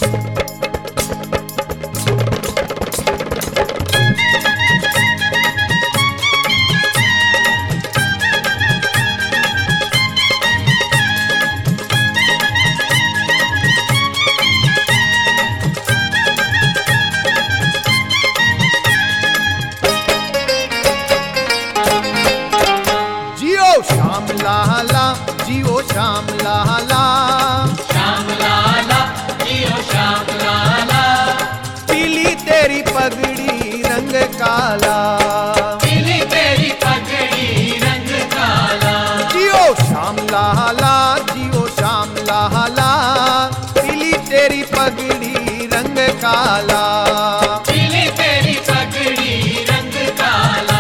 श्याम लाला जियो श्याम लाला, श्याम लाला जियो श्याम लाला। पीली तेरी पगड़ी रंग काला, पीली तेरी पगड़ी रंग काला। जियो श्याम लाला जियो श्याम लाला, पीली तेरी पगड़ी रंग काला। पीली तेरी पगड़ी रंग काला।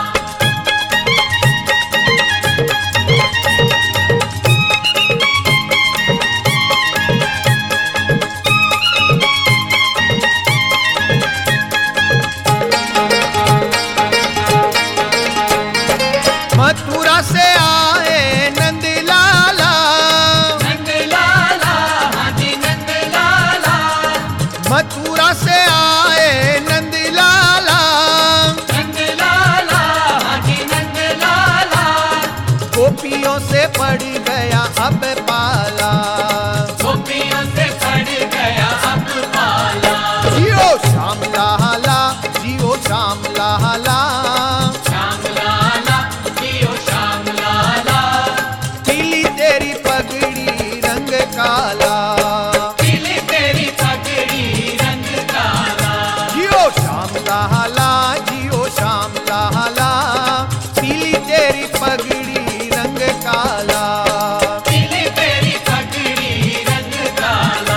मथुरा से आए नंद लाला, नंद लाला हाजी नंद लाला। मथुरा से आए नंद लाला, नंद लाला हाजी नंद लाला। गोपियों से पड़ गया अब पाला, गोपियों से पड़ गया अब पाला। जियो श्याम लाला जियो श्याम लाला, श्याम लाला जियो श्याम लाला। पीली तेरी पगड़ी रंग काला, पीली तेरी पगड़ी रंग काला। जियो श्याम लाला जियो श्याम लाला, पीली तेरी पगड़ी रंग काला। पीली तेरी पगड़ी रंग काला।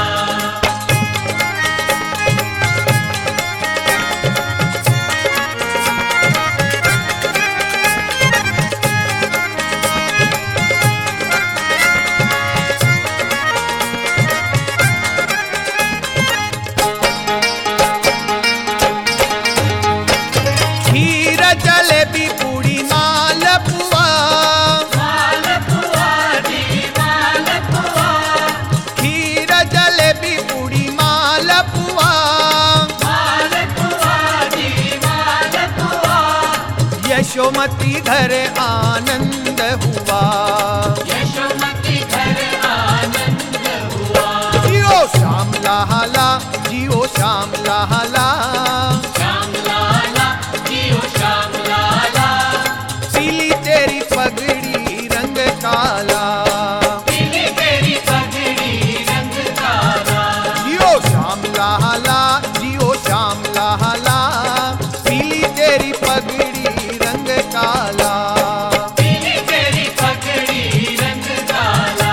खीर जलेबी पूड़ी मालपुआ, मालपुआ जी मालपुआ। खीर जलेबी पूड़ी मालपुआ, मालपुआ जी मालपुआ। यशोमती घर आनंद हुआ, यशोमती घर आनंद हुआ। जियो श्याम लाला जियो श्याम लाला, श्याम लाला जियो श्याम लाला। पीली तेरी पगड़ी रंग काला, पीली तेरी पगड़ी रंग काला। जियो श्याम लाला जियो श्याम लाला, पीली तेरी पगड़ी रंग काला। पीली तेरी पगड़ी रंग काला।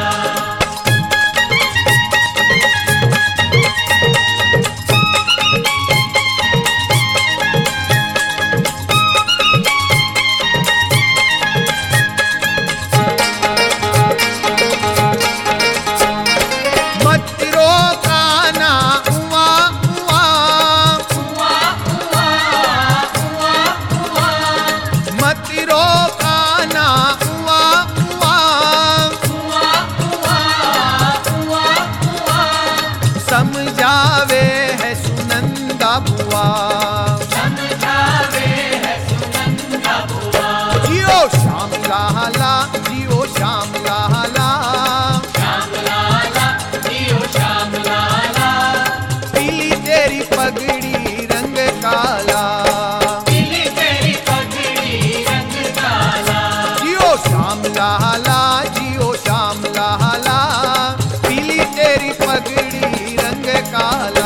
मत रोकाना उआ उआ, हुआ हुआ हुआ हुआ। मत रोकाना उआ उआ, हुआ हुआ हुआ हुआ। समझावे है सुनंदा बुआ, समझावे है सुनंदा बुआ। जियो श्याम लाला जियो श्याम लाला, श्याम लाला जियो श्याम लाला। पीली तेरी पगड़ी रंग काला, पीली तेरी पगड़ी रंग काला। जियो श्याम लाला जियो श्याम लाला, पीली तेरी पगड़ी रंग काला।